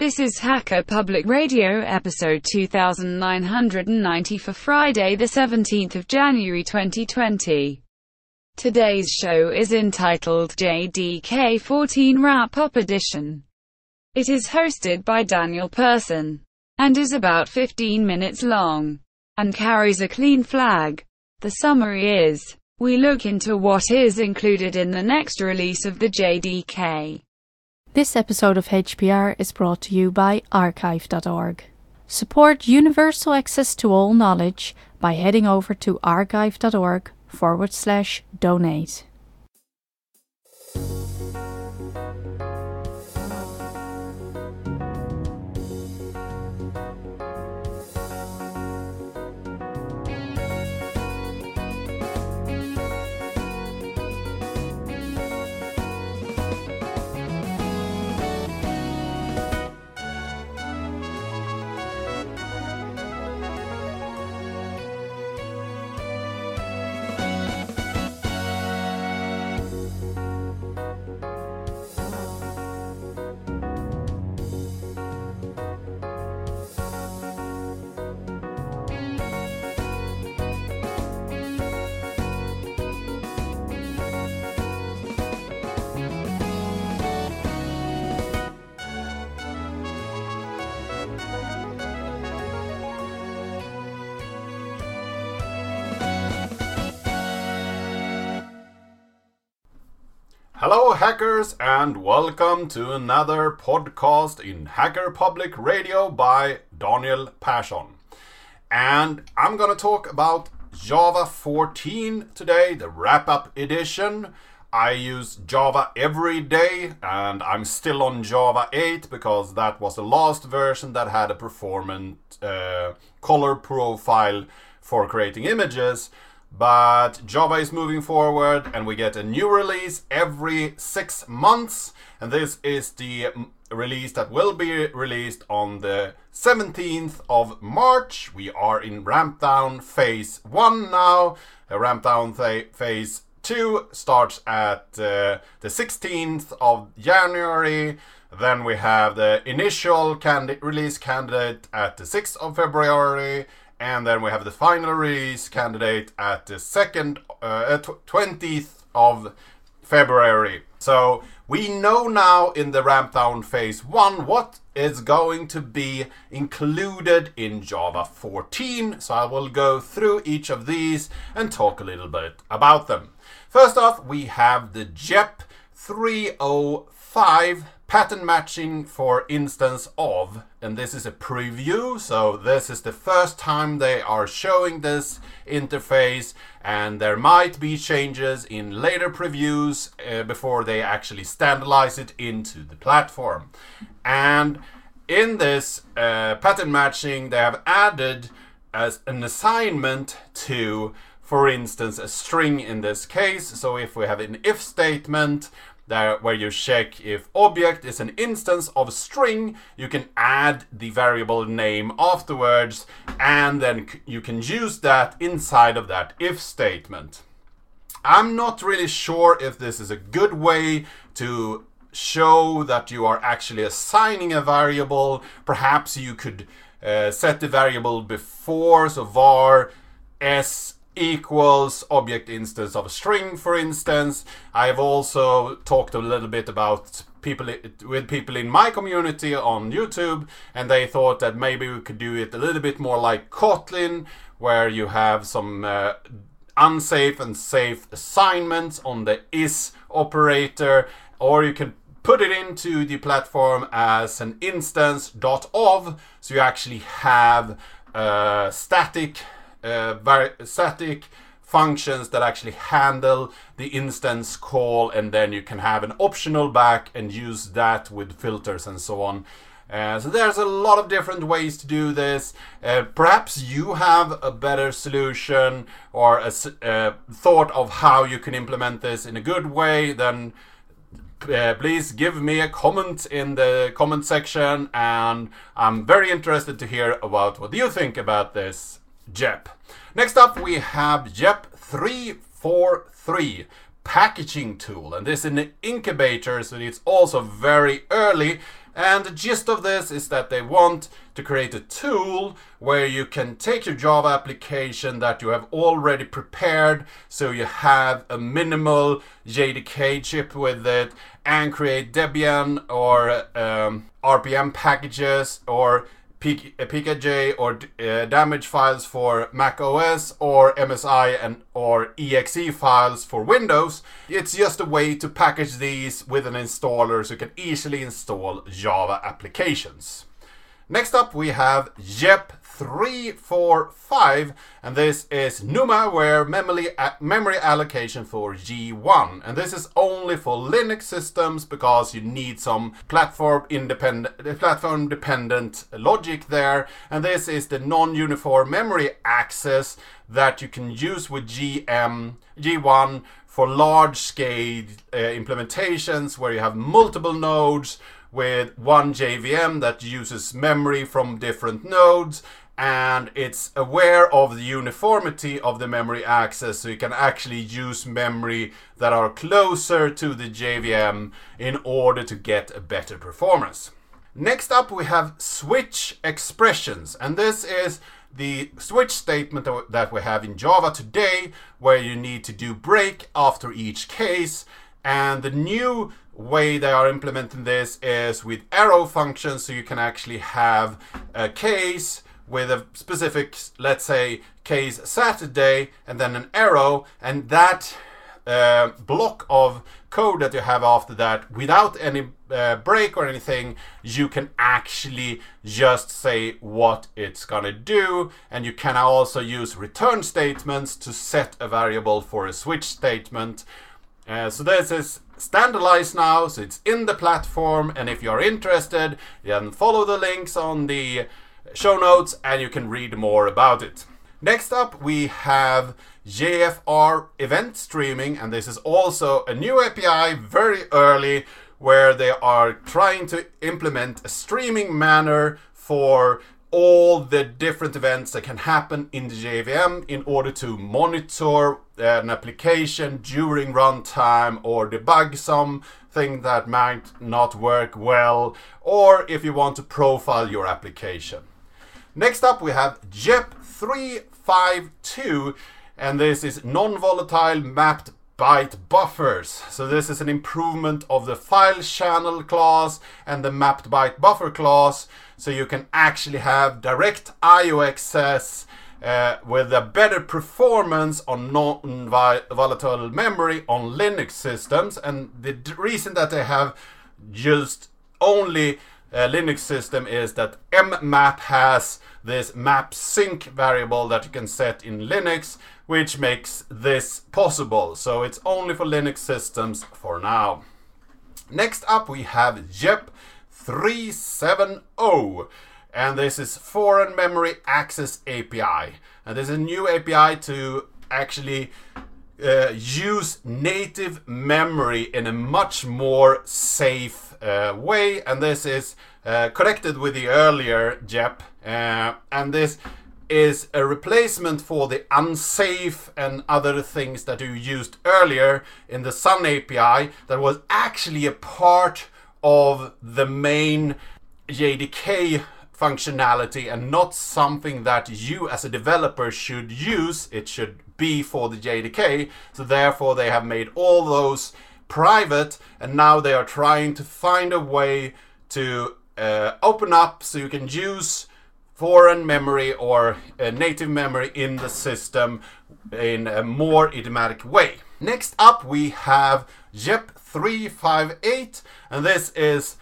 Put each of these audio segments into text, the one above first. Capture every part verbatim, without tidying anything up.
This is Hacker Public Radio episode two thousand nine hundred ninety for Friday the seventeenth of January twenty twenty. Today's show is entitled J D K fourteen Wrap-Up Edition. It is hosted by Daniel Persson, and is about fifteen minutes long, and carries a clean flag. The summary is, we look into what is included in the next release of the J D K. This episode of H P R is brought to you by archive dot org. Support universal access to all knowledge by heading over to archive dot org forward slash donate. Hello hackers, and welcome to another podcast in Hacker Public Radio by Daniel Persson. And I'm gonna talk about Java fourteen today, the wrap-up edition. I use Java every day, and I'm still on Java eight because that was the last version that had a performant uh, color profile for creating images. But Java is moving forward, and we get a new release every six months. And this is the release that will be released on the seventeenth of March. We are in ramp down phase one now. Uh, ramp down th- phase two starts at uh, the sixteenth of January. Then we have the initial candi- release candidate at the sixth of February. And then we have the final release candidate at the second, uh, twentieth of February. So we know now in the ramp down phase one what is going to be included in Java fourteen. So I will go through each of these and talk a little bit about them. First off, we have the J E P three oh five pattern matching for instance of, and this is a preview, so this is the first time they are showing this interface, and there might be changes in later previews uh, before they actually standardize it into the platform. And in this uh, pattern matching, they have added as an assignment to, for instance, a string in this case. So if we have an if statement there where you check if object is an instance of string, you can add the variable name afterwards, and then c- you can use that inside of that if statement. I'm not really sure if this is a good way to show that you are actually assigning a variable. Perhaps you could uh, set the variable before, so var s equals object instance of a string, for instance. I've also talked a little bit about people with people in my community on YouTube, and they thought that maybe we could do it a little bit more like Kotlin, where you have some uh, unsafe and safe assignments on the is operator, or you can put it into the platform as an instance.of, so you actually have uh, static Uh, var- static functions that actually handle the instance call, and then you can have an optional back and use that with filters and so on. Uh, so there's a lot of different ways to do this. Uh, perhaps you have a better solution or a uh, thought of how you can implement this in a good way, then Uh, please give me a comment in the comment section, and I'm very interested to hear about what you think about this J E P. Next up, we have J E P three forty-three packaging tool, and this is an incubator, so it's also very early. And the gist of this is that they want to create a tool where you can take your Java application that you have already prepared, so you have a minimal J D K chip with it, and create Debian or um, R P M packages or P K J or uh, damage files for Mac O S or M S I and or E X E files for Windows. It's just a way to package these with an installer so you can easily install Java applications. Next up we have J E P three forty-five, and this is NUMA memory, memory allocation for G one. And this is only for Linux systems because you need some platform independent, platform dependent logic there. And this is the non-uniform memory access that you can use with G M, G one for large scale uh, implementations where you have multiple nodes with one J V M that uses memory from different nodes, and it's aware of the uniformity of the memory access, so you can actually use memory that are closer to the J V M in order to get a better performance. Next up we have switch expressions, and this is the switch statement that we have in Java today, where you need to do break after each case. And the new way they are implementing this is with arrow functions, so you can actually have a case with a specific, let's say, case Saturday, and then an arrow, and that uh, block of code that you have after that, without any uh, break or anything, you can actually just say what it's gonna do. And you can also use return statements to set a variable for a switch statement. Uh, so this is standardized now, so it's in the platform, and if you're interested, then follow the links on the show notes and you can read more about it. Next up we have J F R event streaming, and this is also a new A P I very early, where they are trying to implement a streaming manner for all the different events that can happen in the J V M in order to monitor an application during runtime or debug something that might not work well, or if you want to profile your application. Next up we have J E P three fifty-two, and this is non-volatile mapped byte buffers. So this is an improvement of the file channel class and the mapped byte buffer class, so you can actually have direct I O access uh, with a better performance on non-volatile memory on Linux systems. And the d- reason that they have used only a Linux system is that mmap has this map sync variable that you can set in Linux, which makes this possible. So it's only for Linux systems for now. Next up we have J E P three seventy, and this is Foreign Memory Access A P I. And this is a new A P I to actually uh, use native memory in a much more safe uh, way, and this is uh, connected with the earlier J E P, uh, and this is a replacement for the unsafe and other things that you used earlier in the Sun A P I that was actually a part of the main J D K functionality and not something that you as a developer should use. It should be for the J D K, so therefore they have made all those private, and now they are trying to find a way to uh, open up so you can use foreign memory or uh, native memory in the system in a more idiomatic way. Next up we have J E P three fifty-eight, and this is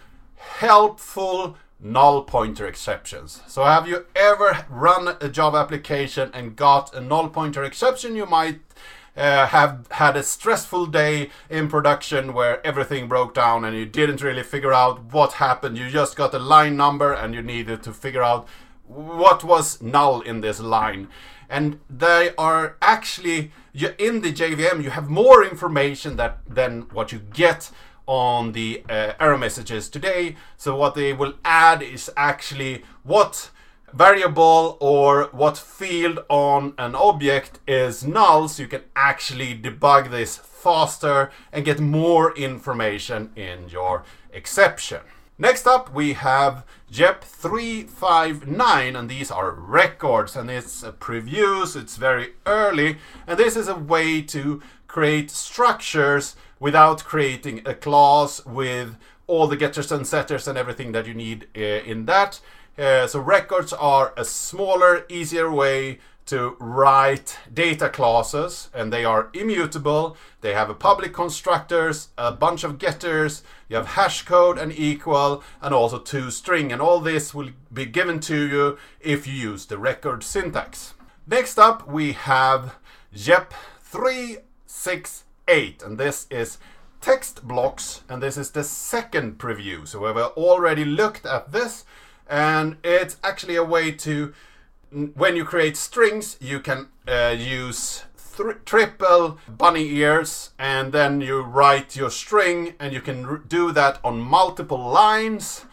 helpful null pointer exceptions. So have you ever run a Java application and got a null pointer exception? You might uh, have had a stressful day in production where everything broke down and you didn't really figure out what happened. You just got a line number and you needed to figure out what was null in this line. And they are actually, you, in the J V M you have more information that than what you get on the uh, error messages today. So what they will add is actually what variable or what field on an object is null, so you can actually debug this faster and get more information in your exception. Next up we have J E P three five nine, and these are records, and it's a preview, so it's very early, and this is a way to create structures without creating a class with all the getters and setters and everything that you need uh, in that. Uh, so records are a smaller, easier way to write data classes, and they are immutable. They have a public constructors, a bunch of getters, you have hash code and equal, and also toString, and all this will be given to you if you use the record syntax. Next up we have J E P three six eight, and this is text blocks, and this is the second preview. So we've already looked at this, and it's actually a way to, when you create strings, you can uh, use th- triple bunny ears, and then you write your string, and you can r- do that on multiple lines.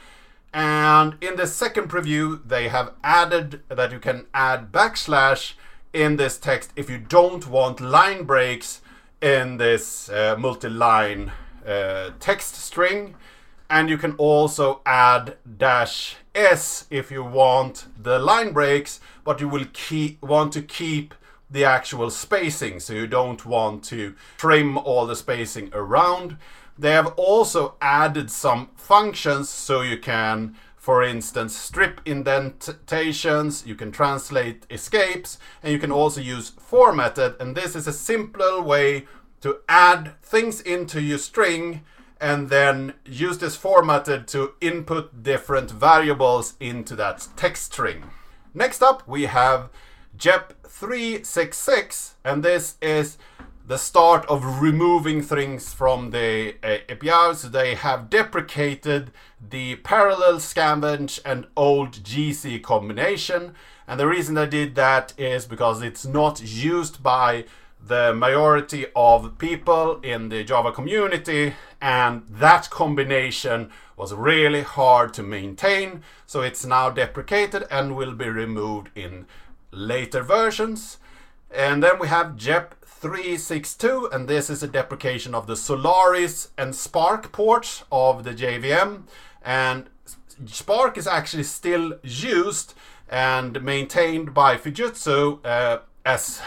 And in the second preview, they have added that you can add backslash in this text if you don't want line breaks in this uh, multi-line uh, text string. And you can also add dash S if you want the line breaks, but you will keep, want to keep the actual spacing, so you don't want to trim all the spacing around. They have also added some functions, so you can, for instance, strip indentations, you can translate escapes, and you can also use formatted, and this is a simpler way to add things into your string and then use this formatted to input different variables into that text string. Next up we have J E P three six six, and this is the start of removing things from the uh, A P I. So they have deprecated the parallel scavenge and old G C combination, and the reason they did that is because it's not used by the majority of people in the Java community, and that combination was really hard to maintain, so it's now deprecated and will be removed in later versions. And then we have J E P three six two, and this is a deprecation of the Solaris and Spark ports of the J V M, and Spark is actually still used and maintained by Fujitsu uh, as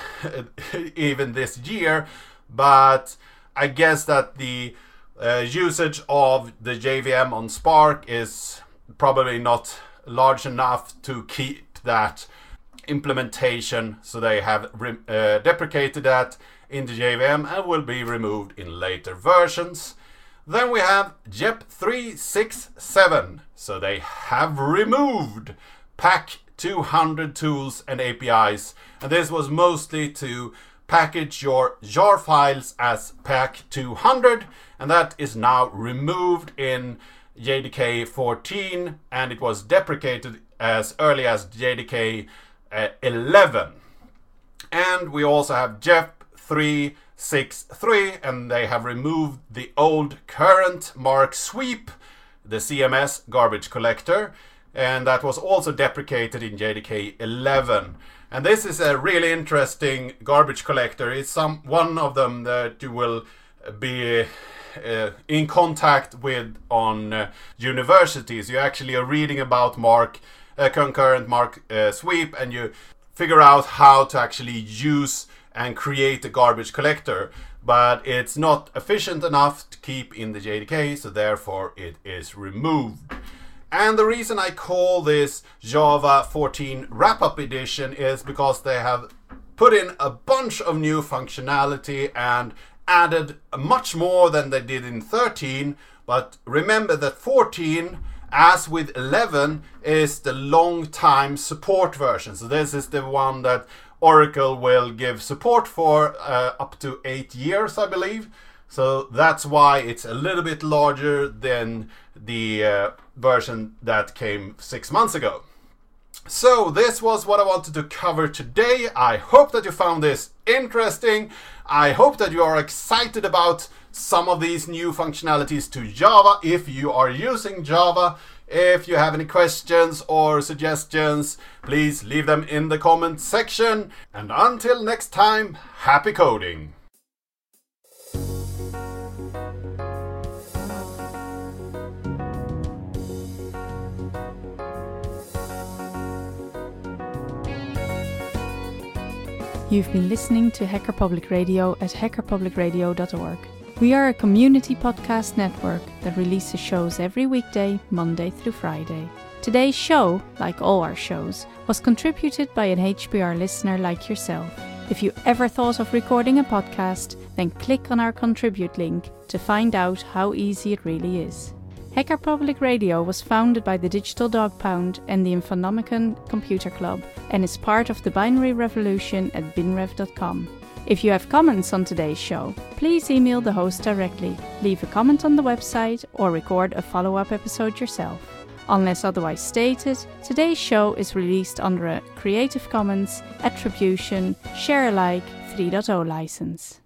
even this year, but I guess that the uh, usage of the J V M on Spark is probably not large enough to keep that implementation, so they have re- uh, deprecated that in the J V M and will be removed in later versions. Then we have J E P three six seven, so they have removed Pack two hundred tools and A P Is, and this was mostly to package your jar files as Pack two hundred, and that is now removed in J D K fourteen, and it was deprecated as early as J D K uh, eleven. And we also have J E P three six three, and they have removed the old current mark sweep, the C M S garbage collector, and that was also deprecated in J D K eleven. And this is a really interesting garbage collector. It's some one of them that you will be uh, in contact with on uh, universities. You actually are reading about mark uh, concurrent mark uh, sweep, and you figure out how to actually use and create a garbage collector, but it's not efficient enough to keep in the J D K, so therefore it is removed. And the reason I call this Java fourteen Wrap-Up Edition is because they have put in a bunch of new functionality and added much more than they did in thirteen, but remember that fourteen, as with eleven, is the long time support version. So this is the one that Oracle will give support for uh, up to eight years, I believe. So that's why it's a little bit larger than the uh, version that came six months ago. So this was what I wanted to cover today. I hope that you found this interesting. I hope that you are excited about some of these new functionalities to Java if you are using Java. If you have any questions or suggestions, please leave them in the comment section. And until next time, happy coding! You've been listening to Hacker Public Radio at hacker public radio dot org. We are a community podcast network that releases shows every weekday, Monday through Friday. Today's show, like all our shows, was contributed by an H P R listener like yourself. If you ever thought of recording a podcast, then click on our contribute link to find out how easy it really is. Hacker Public Radio was founded by the Digital Dog Pound and the Infonomicon Computer Club and is part of the binary revolution at binrev dot com. If you have comments on today's show, please email the host directly, leave a comment on the website, or record a follow-up episode yourself. Unless otherwise stated, today's show is released under a Creative Commons Attribution Share Alike three point oh license.